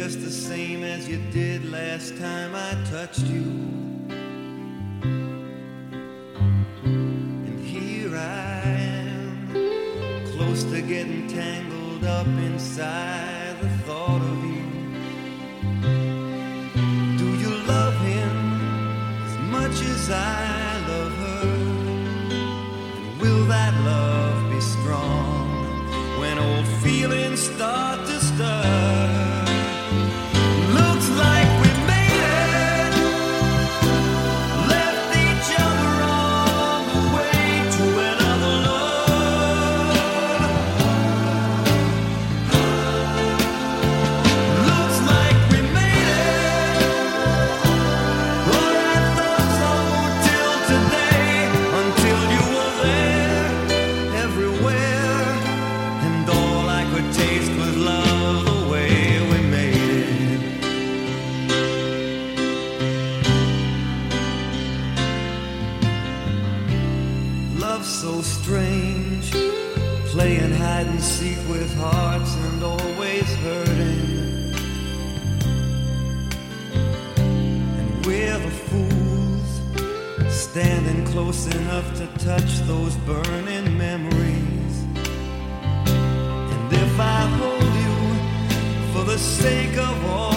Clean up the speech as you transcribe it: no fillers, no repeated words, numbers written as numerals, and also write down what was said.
just the same as you did last time I touched you. And here I am, close to getting tangled up inside the thought of you. Do you love him as much as I love her? And will that love be strong when old feelings start to stir? Looks like we made it, left each other on the way to another love. Looks like we made it, or I thought so till today, until you were there, everywhere, and all I could taste was love the way we made it. Love's so strange, playing hide and seek with hearts and always hurting. And we're the fools, standing close enough to touch those burning memories. And if I hold you for the sake of all